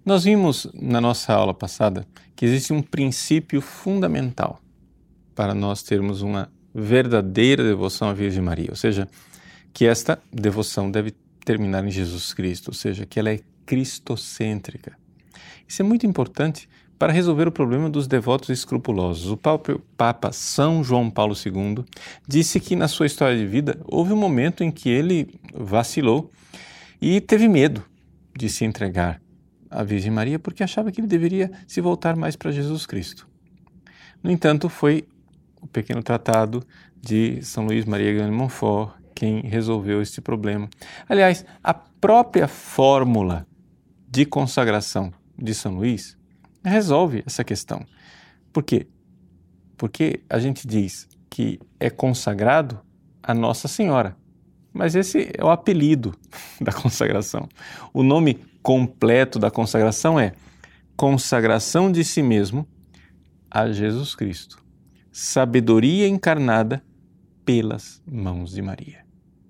Nós vimos na nossa aula passada que existe um princípio fundamental para nós termos uma verdadeira devoção à Virgem Maria, ou seja, que esta devoção deve terminar em Jesus Cristo, ou seja, que ela é cristocêntrica. Isso é muito importante para resolver o problema dos devotos escrupulosos. O próprio Papa São João Paulo II disse que na sua história de vida houve um momento em que ele vacilou e teve medo de se entregar à Virgem Maria porque achava que ele deveria se voltar mais para Jesus Cristo. No entanto, foi o pequeno tratado de São Luís Maria Grignion de Montfort quem resolveu este problema. Aliás, a própria fórmula de consagração de São Luís resolve essa questão. Por quê? Porque a gente diz que é consagrado a Nossa Senhora, mas esse é o apelido da consagração. O nome completo da consagração é consagração de si mesmo a Jesus Cristo, sabedoria encarnada pelas mãos de Maria.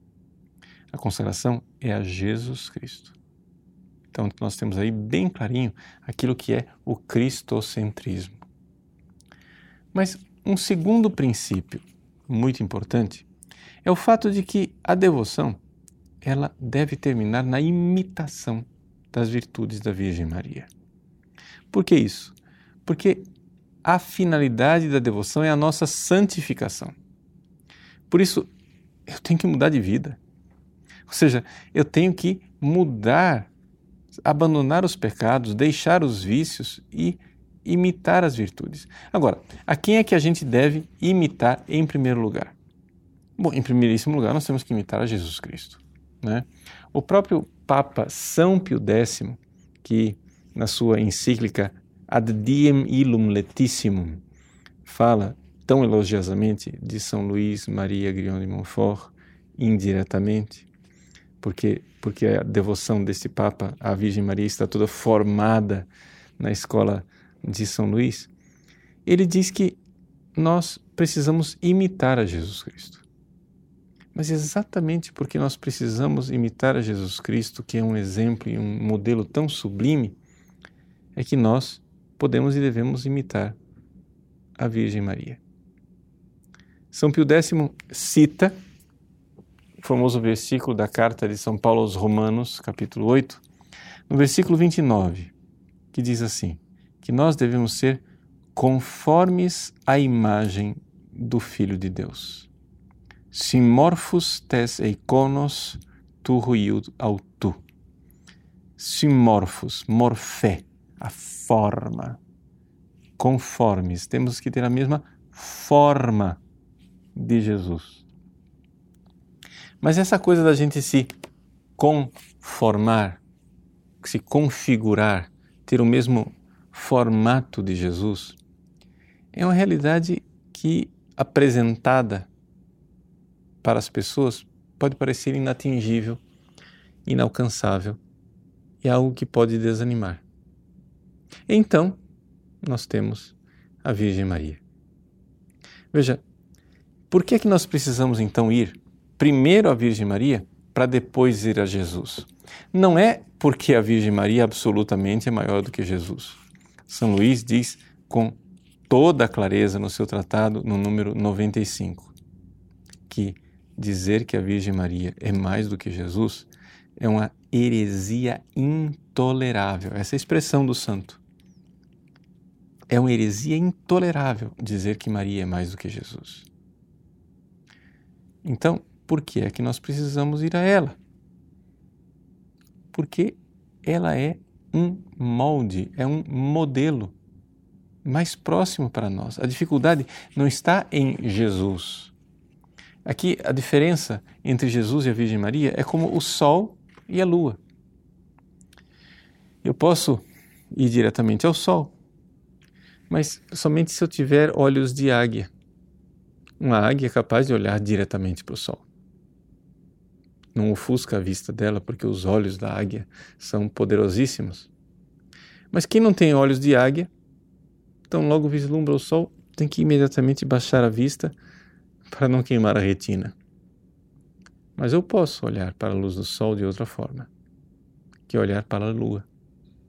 A consagração é a Jesus Cristo. Então, nós temos aí bem clarinho aquilo que é o cristocentrismo. Mas um segundo princípio muito importante é o fato de que a devoção ela deve terminar na imitação das virtudes da Virgem Maria. Por que isso? Porque a finalidade da devoção é a nossa santificação. Por isso, eu tenho que mudar de vida. Ou seja, eu tenho que mudar, abandonar os pecados, deixar os vícios e imitar as virtudes. Agora, a quem é que a gente deve imitar em primeiro lugar? Bom, em primeiríssimo lugar, nós temos que imitar a Jesus Cristo, né? O próprio Papa São Pio X, que na sua encíclica Ad Diem Illum Letissimum fala tão elogiosamente de São Luís Maria Grignion de Montfort, indiretamente, porque a devoção desse Papa à Virgem Maria está toda formada na escola de São Luís, ele diz que nós precisamos imitar a Jesus Cristo. Mas exatamente porque nós precisamos imitar a Jesus Cristo, que é um exemplo e um modelo tão sublime, é que nós podemos e devemos imitar a Virgem Maria. São Pio X cita o famoso versículo da carta de São Paulo aos Romanos, capítulo 8, no versículo 29, que diz assim, que nós devemos ser conformes à imagem do Filho de Deus. Simorphos tes eikonos tu huiud autu. Simorphos, morfé, a forma. Conformes, temos que ter a mesma forma de Jesus. Mas essa coisa da gente se conformar, se configurar, ter o mesmo formato de Jesus, é uma realidade que, apresentada para as pessoas, pode parecer inatingível, inalcançável e algo que pode desanimar. Então, nós temos a Virgem Maria. Veja, por que é que nós precisamos então ir primeiro à Virgem Maria para depois ir a Jesus? Não é porque a Virgem Maria absolutamente é maior do que Jesus. São Luís diz com toda a clareza no seu tratado, no número 95, que dizer que a Virgem Maria é mais do que Jesus é uma heresia intolerável. Essa é a expressão do santo. É uma heresia intolerável dizer que Maria é mais do que Jesus. Então, por que é que nós precisamos ir a ela? Porque ela é um molde, é um modelo mais próximo para nós. A dificuldade não está em Jesus. Aqui a diferença entre Jesus e a Virgem Maria é como o Sol e a Lua. Eu posso ir diretamente ao Sol, mas somente se eu tiver olhos de águia. Uma águia é capaz de olhar diretamente para o Sol. Não ofusca a vista dela, porque os olhos da águia são poderosíssimos. Mas quem não tem olhos de águia, então logo vislumbra o Sol, tem que imediatamente baixar a vista para não queimar a retina. Mas eu posso olhar para a luz do Sol de outra forma, que é olhar para a Lua.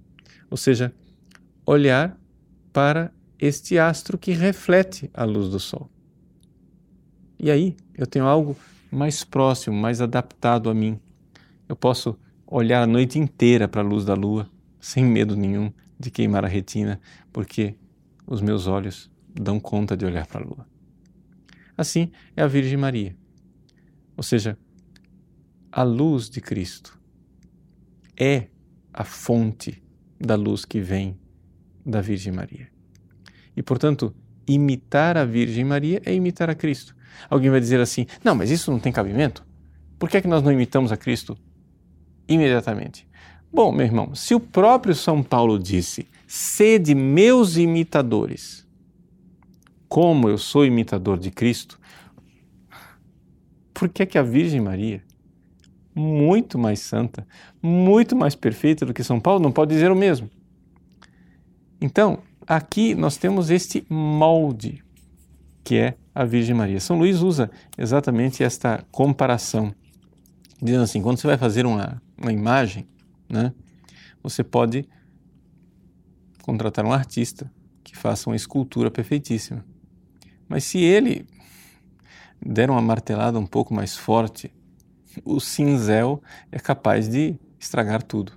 Ou seja, olhar para este astro que reflete a luz do Sol. E aí eu tenho algo mais próximo, mais adaptado a mim. Eu posso olhar a noite inteira para a luz da lua, sem medo nenhum de queimar a retina, porque os meus olhos dão conta de olhar para a lua. Assim é a Virgem Maria. Ou seja, a luz de Cristo é a fonte da luz que vem da Virgem Maria. E, portanto, imitar a Virgem Maria é imitar a Cristo. Alguém vai dizer assim, não, mas isso não tem cabimento? Por que é que nós não imitamos a Cristo imediatamente? Bom, meu irmão, se o próprio São Paulo disse, sede meus imitadores, como eu sou imitador de Cristo, por que é que a Virgem Maria, muito mais santa, muito mais perfeita do que São Paulo, não pode dizer o mesmo? Então, aqui nós temos este molde, que é a Virgem Maria. São Luís usa exatamente esta comparação, dizendo assim, quando você vai fazer uma imagem, né, você pode contratar um artista que faça uma escultura perfeitíssima. Mas se ele der uma martelada um pouco mais forte, o cinzel é capaz de estragar tudo.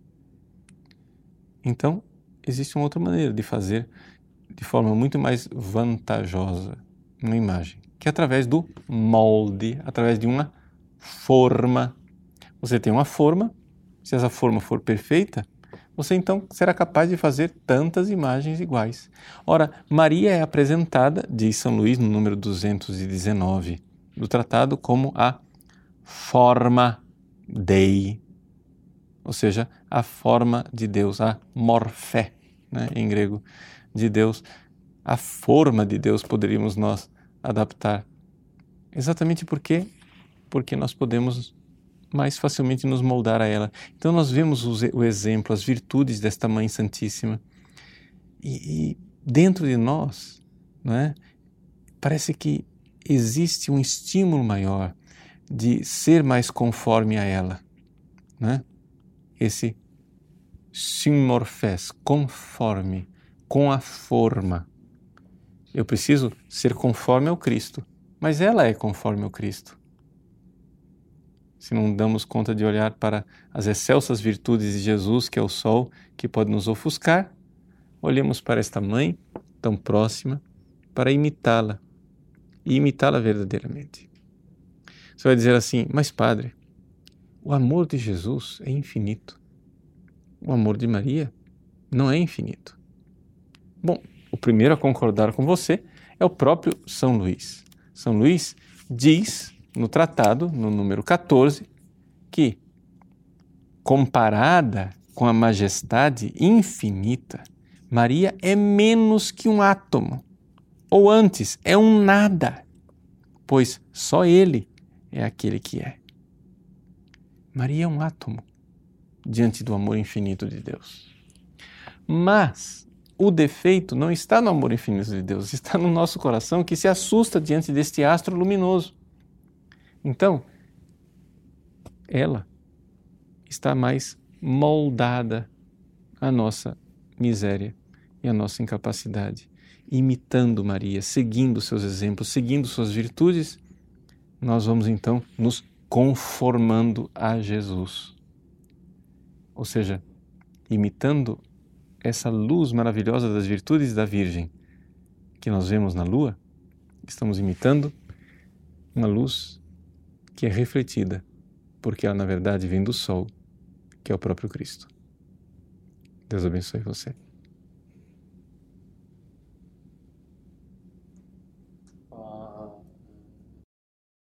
Então, existe uma outra maneira de fazer de forma muito mais vantajosa uma imagem, que é através do molde, através de uma forma. Você tem uma forma, se essa forma for perfeita, você então será capaz de fazer tantas imagens iguais. Ora, Maria é apresentada, diz São Luís no número 219 do tratado, como a forma Dei, ou seja, a forma de Deus, a morfé, né, em grego, de Deus. A forma de Deus poderíamos nós adaptar. Exatamente porque nós podemos mais facilmente nos moldar a ela. Então nós vemos o exemplo, as virtudes desta Mãe Santíssima. E dentro de nós, né, parece que existe um estímulo maior de ser mais conforme a ela, né? Esse simorfés, conforme, com a forma. Eu preciso ser conforme ao Cristo, mas ela é conforme ao Cristo. Se não damos conta de olhar para as excelsas virtudes de Jesus, que é o sol, que pode nos ofuscar, olhemos para esta mãe tão próxima para imitá-la e imitá-la verdadeiramente. Você vai dizer assim, mas padre, o amor de Jesus é infinito. O amor de Maria não é infinito. Bom, o primeiro a concordar com você é o próprio São Luís. São Luís diz no tratado, no número 14, que, comparada com a majestade infinita, Maria é menos que um átomo, ou antes, é um nada, pois só Ele é aquele que é. Maria é um átomo diante do amor infinito de Deus. Mas o defeito não está no amor infinito de Deus, está no nosso coração que se assusta diante deste astro luminoso. Então, ela está mais moldada à nossa miséria e à nossa incapacidade. Imitando Maria, seguindo seus exemplos, seguindo suas virtudes, nós vamos então nos conformando a Jesus. Ou seja, imitando essa luz maravilhosa das virtudes da Virgem que nós vemos na lua, estamos imitando uma luz que é refletida, porque ela na verdade vem do sol, que é o próprio Cristo. Deus abençoe você.